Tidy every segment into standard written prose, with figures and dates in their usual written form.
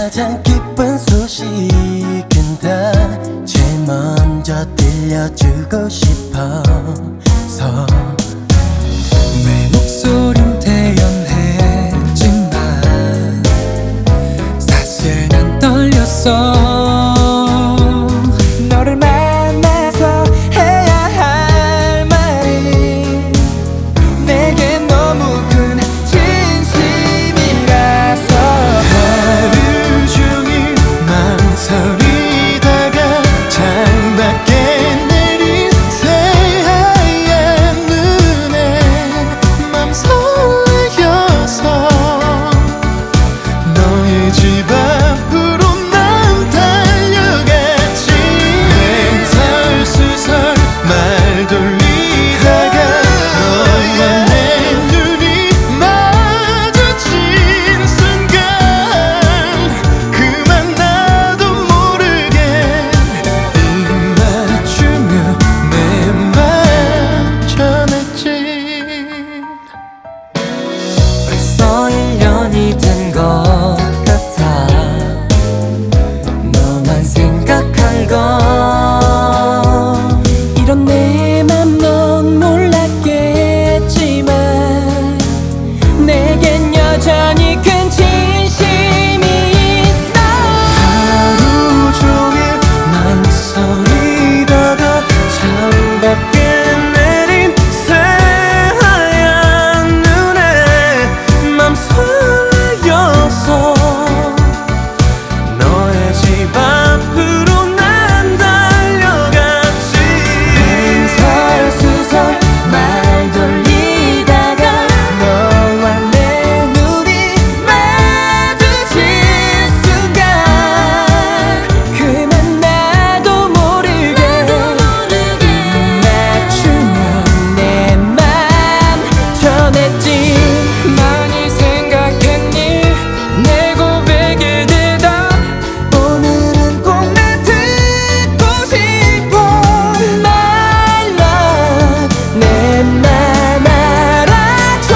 가장 기쁜 소식은 다 제일 먼저 들려주고 싶어서 내 목소린 태연했지만 사실 난 떨렸어. 너를 만나서 해야 할 말이 내게 너무 큰 진심이라서 하루 종일 망설이다가 창밖에 내린 새하얀 눈에 맘 설레어서 너의 집 앞으로 난 달려갔지. 맹설수설 말 돌리다가 너와 내 눈이 마주친 순간 그만 나도 모르게 입 맞추며 내 맘 전했지. 벌써 1년이 된 것 같아. 너만 생각한 건 이런 내 맘 넌 몰랐겠지만 내겐 여전히 큰 진심이 있어. 하루 종일 망설이다가 창밖에 내린 새하얀 눈에 맘 설레어서 너의 집 앞으로 난 달려갔지. 맹설수설 말 돌리다가 너와 내 눈이 마주친 순간 그만 나도 모르게 맞추며 내 맘 전했지. 많이 생각했니 내 고백에 대답. 오늘은 꼭 나 듣고 싶어. My love 내 맘 알아줘.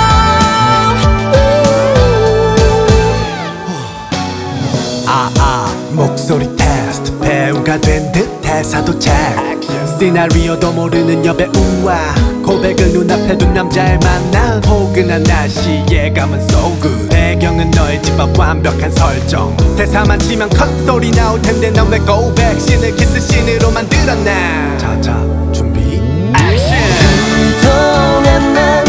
목소리 테스트 배우가 된 듯 대사도 책 시나리오도 모르는 여배우와 고백을 눈앞에 둔 남자의 만남. 포근한 날씨 예감은 so good. 배경은 너의 집 앞 완벽한 설정. 대사만 치면 컷소리 나올 텐데 넌 왜 고백신을 키스신으로 만들었나. 자자 준비 액션. 그동안 난